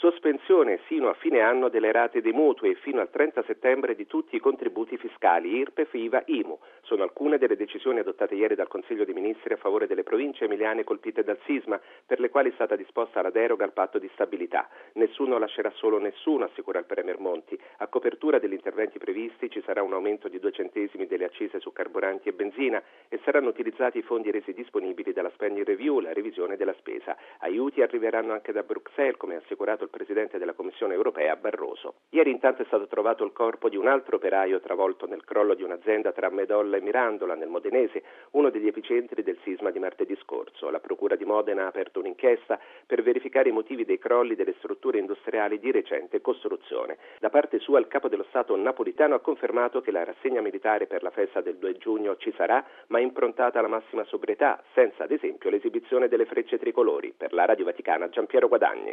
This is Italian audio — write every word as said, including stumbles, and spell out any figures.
Sospensione sino a fine anno delle rate dei mutui e fino al trenta settembre di tutti i contributi fiscali I R P E F, I V A, I M U. Sono alcune delle decisioni adottate ieri dal Consiglio dei Ministri a favore delle province emiliane colpite dal sisma, per le quali è stata disposta la deroga al patto di stabilità. Nessuno lascerà solo nessuno, assicura il Premier Monti. A copertura degli interventi previsti ci sarà un aumento di due centesimi delle accise su carburanti e benzina e saranno utilizzati i fondi resi disponibili dalla spending review, la revisione della spesa. Aiuti arriveranno anche da Bruxelles, come ha assicurato il Presidente della Commissione europea Barroso. Ieri intanto è stato trovato il corpo di un altro operaio travolto nel crollo di un'azienda tra Medolla e Mirandola, nel Modenese, uno degli epicentri del sisma di martedì scorso. La Procura di Modena ha aperto un'inchiesta per verificare i motivi dei crolli delle strutture industriali di recente costruzione. Da parte sua il Capo dello Stato Napolitano ha confermato che la rassegna militare per la festa del due giugno ci sarà, ma improntata alla massima sobrietà, senza ad esempio l'esibizione delle frecce tricolori. Per la Radio Vaticana, Giampiero Guadagni.